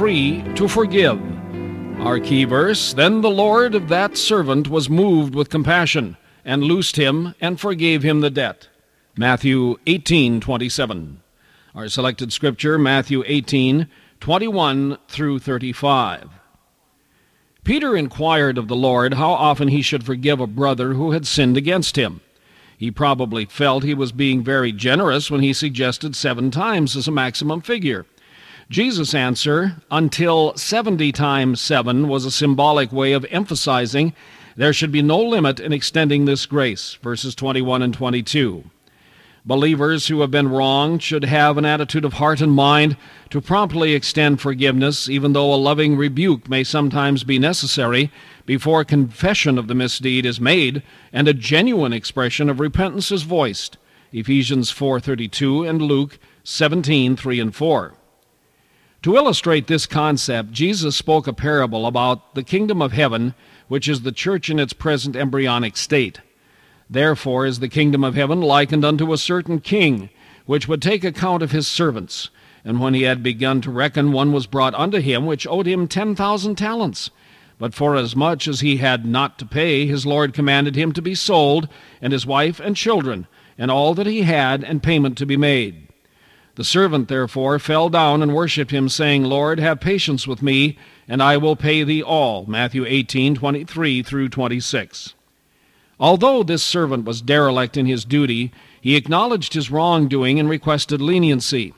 free to forgive. Our key verse, then the Lord of that servant was moved with compassion, and loosed him, and forgave him the debt. Matthew 18:27. Our selected scripture, Matthew 18:21 through 35. Peter inquired of the Lord how often he should forgive a brother who had sinned against him. He probably felt he was being very generous when he suggested 7 times as a maximum figure. Jesus' answer, until 70 times 7, was a symbolic way of emphasizing there should be no limit in extending this grace, verses 21 and 22. Believers who have been wronged should have an attitude of heart and mind to promptly extend forgiveness, even though a loving rebuke may sometimes be necessary before confession of the misdeed is made and a genuine expression of repentance is voiced. Ephesians 4:32 and Luke 17:3 and 4. To illustrate this concept, Jesus spoke a parable about the kingdom of heaven, which is the church in its present embryonic state. Therefore is the kingdom of heaven likened unto a certain king, which would take account of his servants. And when he had begun to reckon, one was brought unto him, which owed him 10,000 talents. But forasmuch as he had not to pay, his Lord commanded him to be sold, and his wife and children, and all that he had, and payment to be made. The servant therefore fell down and worshipped him, saying, Lord, have patience with me, and I will pay thee all. Matthew 18:23 through 26. Although this servant was derelict in his duty, he acknowledged his wrongdoing and requested leniency.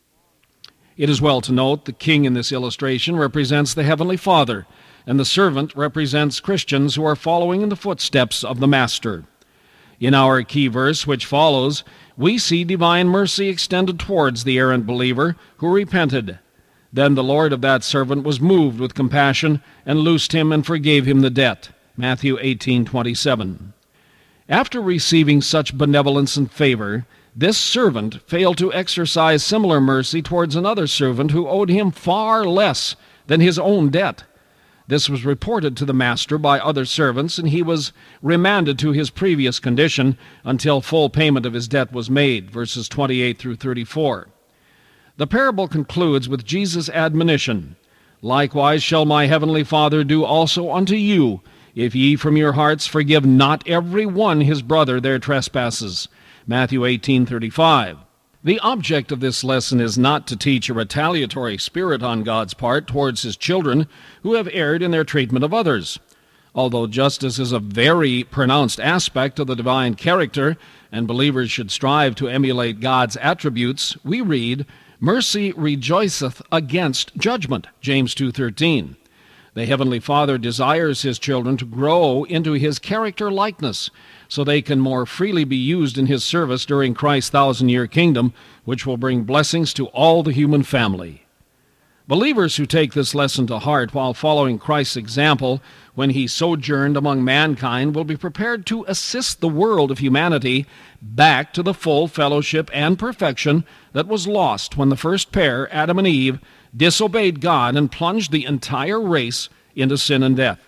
It is well to note the king in this illustration represents the Heavenly Father, and the servant represents Christians who are following in the footsteps of the Master. In our key verse, which follows, we see divine mercy extended towards the errant believer who repented. Then the Lord of that servant was moved with compassion, and loosed him, and forgave him the debt. Matthew 18:27. After receiving such benevolence and favor, this servant failed to exercise similar mercy towards another servant who owed him far less than his own debt. This was reported to the master by other servants, and he was remanded to his previous condition until full payment of his debt was made, verses 28 through 34. The parable concludes with Jesus' admonition, Likewise shall my heavenly Father do also unto you, if ye from your hearts forgive not every one his brother their trespasses. Matthew 18:35. The object of this lesson is not to teach a retaliatory spirit on God's part towards his children who have erred in their treatment of others. Although justice is a very pronounced aspect of the divine character, and believers should strive to emulate God's attributes, we read, Mercy rejoiceth against judgment, James 2:13. The Heavenly Father desires his children to grow into his character likeness, so they can more freely be used in his service during Christ's 1,000-year kingdom, which will bring blessings to all the human family. Believers who take this lesson to heart while following Christ's example when he sojourned among mankind will be prepared to assist the world of humanity back to the full fellowship and perfection that was lost when the first pair, Adam and Eve, disobeyed God and plunged the entire race into sin and death.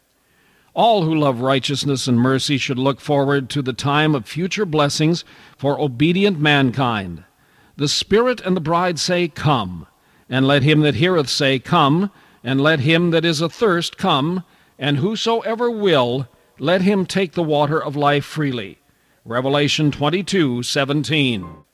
All who love righteousness and mercy should look forward to the time of future blessings for obedient mankind. The Spirit and the bride say, Come. And let him that heareth say, Come. And let him that is athirst come. And whosoever will, let him take the water of life freely. Revelation 22:17.